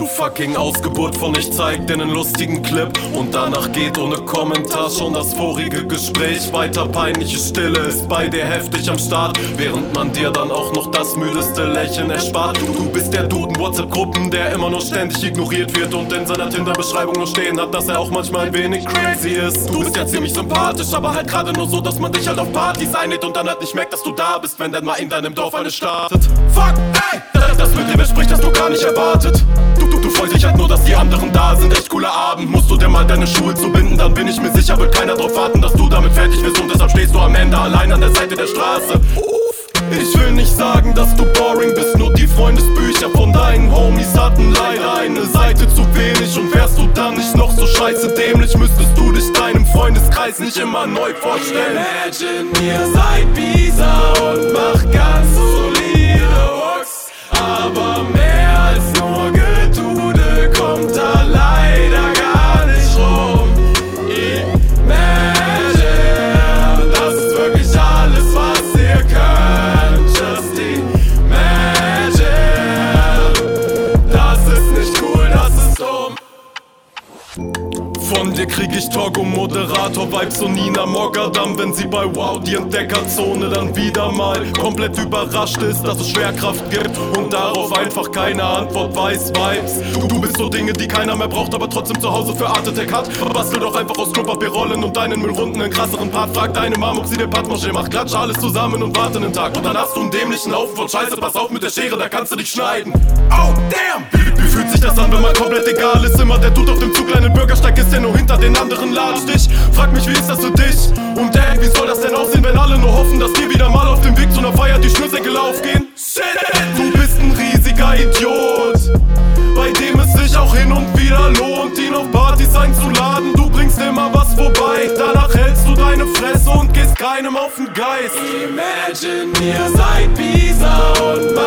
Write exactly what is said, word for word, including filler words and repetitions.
Du fucking Ausgeburt von ich zeig dir nen lustigen Clip und danach geht ohne Kommentar schon das vorige Gespräch weiter. Peinliche Stille ist bei dir heftig am Start, während man dir dann auch noch das müdeste Lächeln erspart. Du bist der Dude in WhatsApp-Gruppen, der immer nur ständig ignoriert wird und in seiner Tinder-Beschreibung nur stehen hat, dass er auch manchmal ein wenig crazy ist. Du bist ja ziemlich sympathisch, aber halt gerade nur so, dass man dich halt auf Partys einlädt und dann halt nicht merkt, dass du da bist, wenn dann mal in deinem Dorf alles startet. Fuck, ey! Das mit dem entspricht, hast du gar nicht erwartet. Du, du, du freust dich halt nur, dass die anderen da sind. Echt cooler Abend, musst du dir mal deine Schuhe zubinden. Dann bin ich mir sicher, wird keiner drauf warten, dass du damit fertig bist. Und deshalb stehst du am Ende allein an der Seite der Straße. Ich will nicht sagen, dass du boring bist, nur die Freundesbücher von deinen Homies hatten leider eine Seite zu wenig. Und wärst du dann nicht noch so scheiße dämlich, müsstest du dich deinem Freundeskreis nicht immer neu vorstellen. Imagine, ihr seid Bisa und macht ganz solide Hooks, aber mehr als nur Getude kommt da leider gar nicht rum. Imagine, das ist wirklich alles, was ihr könnt. Just imagine, das ist nicht cool, das ist dumm. Von dir krieg ich Togo-Moderator-Vibes und Nina Mogadam, wenn sie bei Wow die Entdeckerzone dann wieder mal komplett überrascht ist, dass es Schwerkraft gibt und darauf einfach keine Antwort weiß. Vibes, du, du bist so Dinge, die keiner mehr braucht, aber trotzdem zu Hause für Art Attack hat. Bastel doch einfach aus Klopapierrollen und deinen Müllrunden einen krasseren Part. Frag deine Mom, ob sie dir Patmoschee macht, klatsch alles zusammen und warte einen Tag. Und dann hast du einen dämlichen Haufen von Scheiße, pass auf mit der Schere, da kannst du dich schneiden. Oh damn! Wie, wie fühlt sich das an, wenn man komplett egal ist? Immer der Dude auf dem Zug, kleinen Bürgersteig ist, der nur hinter den anderen latscht. Ich frag mich, wie ist das für dich? Und ey, wie soll das denn aussehen, wenn alle nur hoffen, dass dir wieder mal auf dem Weg zu einer Feier die Schnürsenkel aufgehen? Shit! Du bist ein riesiger Idiot, bei dem es sich auch hin und wieder lohnt, ihn auf Partys einzuladen. Du bringst immer was vorbei, danach hältst du deine Fresse und gehst keinem auf den Geist. Imagine, ihr seid Bisa und